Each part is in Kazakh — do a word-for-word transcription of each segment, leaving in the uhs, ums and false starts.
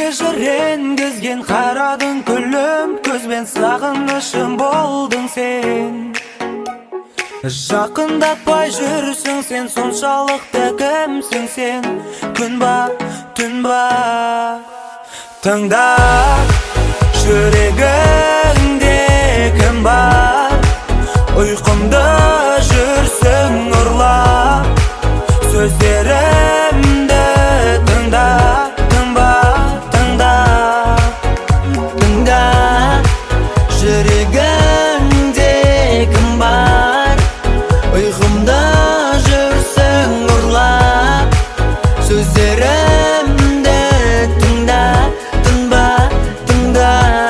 Енгізген қарадың күлім көзбен сағынышым болдың сен. Жақындатпай жүрсің сен, соншалықты кімсің сен? Күн ба, түн ба, тыңда, жүрегіңде кім бар? Ұйқымда жүрсің ұрлап, сөздерімді тыңда. Жүрегіңде кім бар? Ұйқымда жүрсің ұрлап, сөздерімді тыңда, тыңба, тыңда.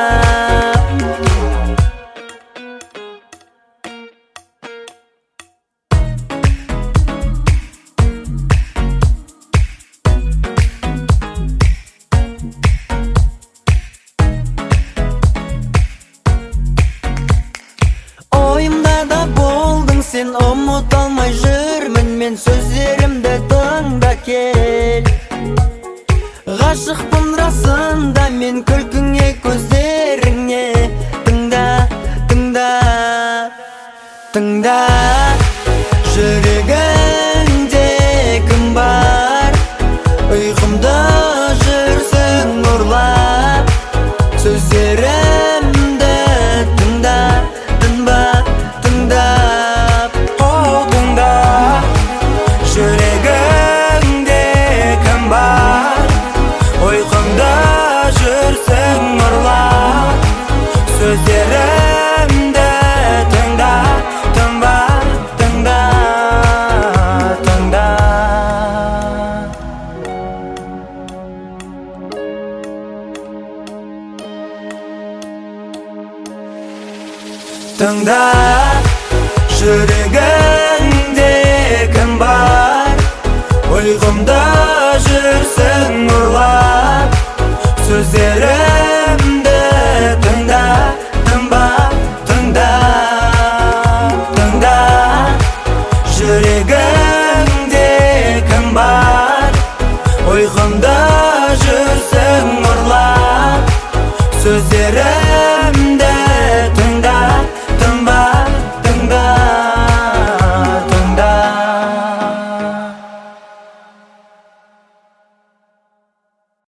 Сен ұмыта алмай жүрмін мен, сөздерімді тыңда кел. Ғашықпын расында мен күлкіңе, көздеріңе. Тыңда, тыңда, тыңда. Жүрегіңде кім бар? Ұйқымда жүрсің ұрлап, сөздерімді тыңда, тыңба, тыңда. Жүрегіңде кім бар? Ұйқымда жүрсің ұрлап, сөздерімді тыңда, тыңба, тыңда, тыңда. Тыңда, жүрегіңде кім бар? Ұйқымда жүрсің ұрлап, сөздерімді